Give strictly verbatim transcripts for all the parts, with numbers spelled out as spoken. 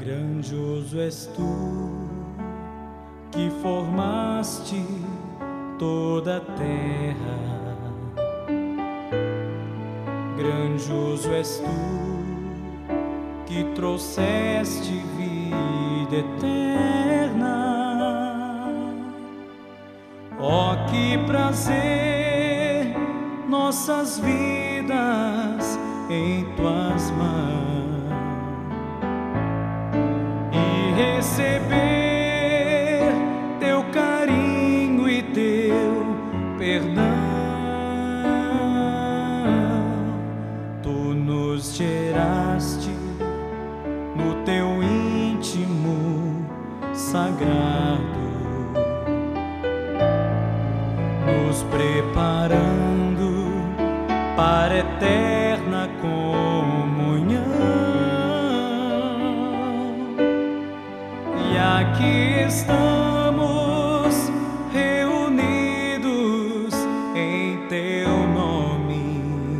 Grandioso és tu, que formaste toda a terra. Grandioso és tu, que trouxeste vida eterna. Ó, que prazer nossas vidas em tuas mãos, receber teu carinho e teu perdão. Tu nos geraste no teu íntimo sagrado, nos preparando para a eterna comunhão. E aqui estamos reunidos em teu nome,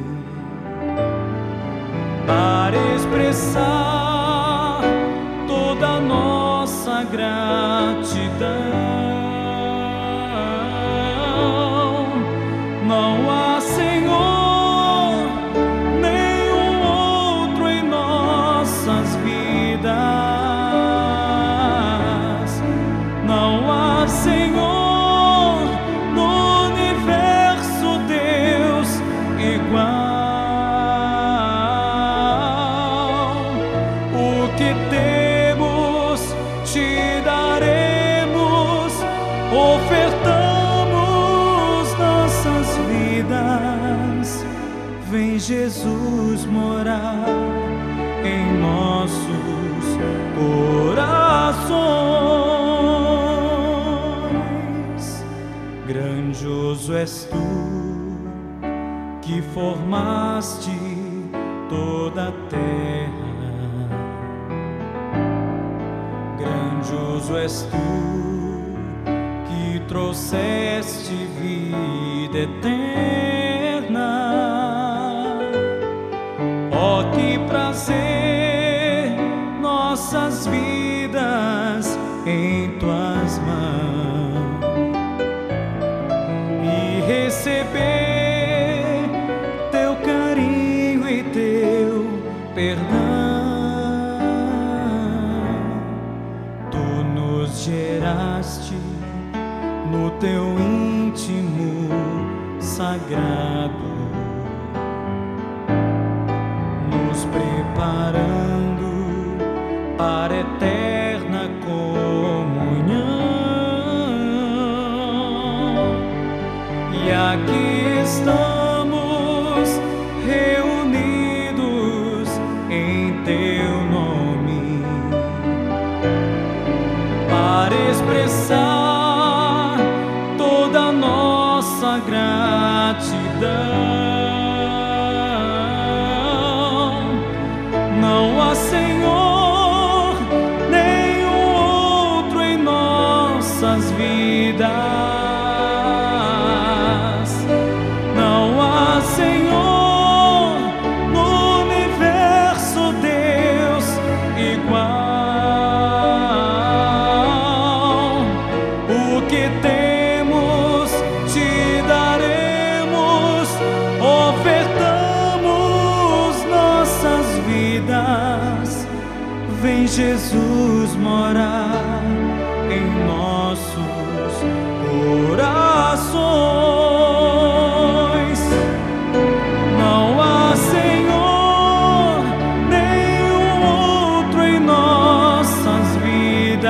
para expressar toda a nossa gratidão. Não há, Senhor, nenhum outro em nossas vidas. Não há, Senhor, no universo, Deus igual. O que temos te daremos, ofertamos nossas vidas. Vem Jesus morar em nossos corações. Grandioso és tu, que formaste toda a terra. Grandioso és tu, que trouxeste vida eterna. Ó, que prazer nossas vidas em tuas mãos, e receber teu carinho e teu perdão. Tu nos geraste no teu íntimo sagrado, nos preparando para a eterna comunhão. E aqui estamos reunidos em teu nome, para expressar toda a nossa gratidão. Não há, Senhor, nenhum outro em nossas vidas. Não há, Senhor, no universo, Deus igual. O que temos te daremos, ofertamos nossas vidas. Vem Jesus morar em nossos corações. Não há, Senhor, nenhum outro em nossas vidas.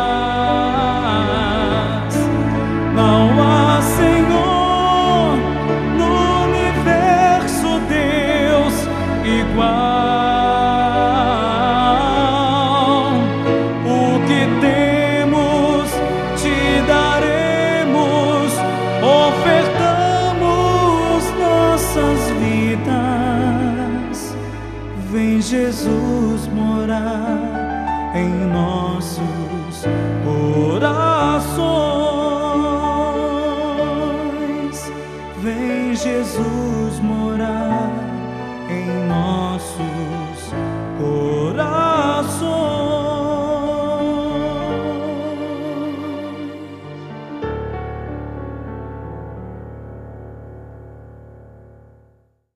Não há, Senhor, no universo, Deus igual. Vem Jesus morar em nossos corações. Vem Jesus morar em nossos corações.